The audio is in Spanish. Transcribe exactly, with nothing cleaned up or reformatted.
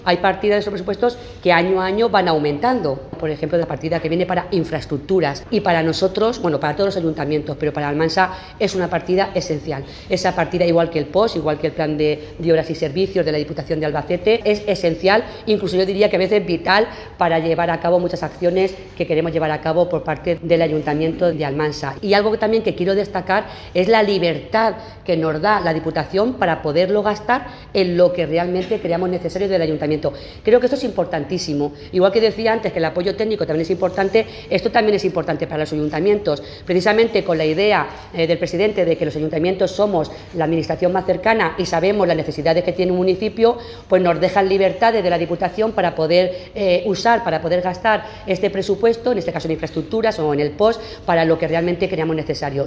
Hay partidas de esos presupuestos que año a año van aumentando. Por ejemplo, la partida que viene para infraestructuras. Y para nosotros, bueno, para todos los ayuntamientos, pero para Almansa es una partida esencial. Esa partida, igual que el P O S, igual que el Plan de, de Obras y Servicios de la Diputación de Albacete, es esencial, incluso yo diría que a veces vital, para llevar a cabo muchas acciones que queremos llevar a cabo por parte del Ayuntamiento de Almansa. Y algo que también que quiero destacar es la libertad que nos da la Diputación para poderlo gastar en lo que realmente creamos necesario del Ayuntamiento. Creo que esto es importantísimo. Igual que decía antes que el apoyo técnico también es importante, esto también es importante para los ayuntamientos, precisamente con la idea eh, del presidente de que los ayuntamientos somos la administración más cercana y sabemos las necesidades que tiene un municipio, pues nos dejan libertades de la Diputación para poder eh, usar, para poder gastar este presupuesto, en este caso en infraestructuras o en el P O S, para lo que realmente creamos necesario.